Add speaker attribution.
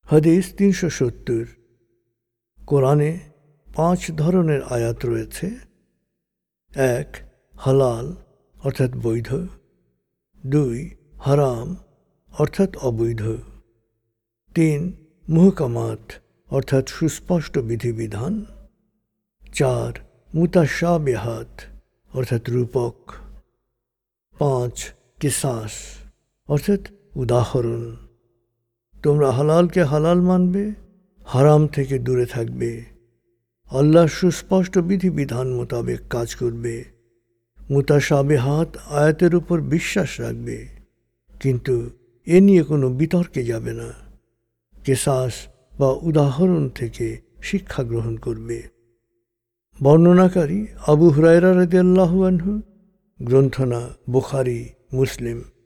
Speaker 1: হাদিস ৩৭০। কোরআনে ৫ ধরনের আয়াত রয়েছে। ১. হালাল অর্থাৎ বৈধ। ২. হারাম অর্থাৎ অবৈধ। ৩. মুহকামাত অর্থাৎ সুস্পষ্ট বিধিবিধান। ৪. মুতাশাবিহাত অর্থাৎ রূপক। ৫. কিসাস অর্থাৎ উদাহরণ। তোমরা হালালকে হালাল মানবে, হারাম থেকে দূরে থাকবে, আল্লাহর সুস্পষ্ট বিধিবিধান মোতাবেক কাজ করবে, মুতাশাবিহাত আয়াতের উপর বিশ্বাস রাখবে, কিন্তু এ নিয়ে কোনো বিতর্কে যাবে না, কিসাস বা উদাহরণ থেকে শিক্ষা গ্রহণ করবে। বর্ণনাকারী আবু হুরায়রা রাদিয়াল্লাহু আনহু, গ্রন্থনা বুখারী, মুসলিম।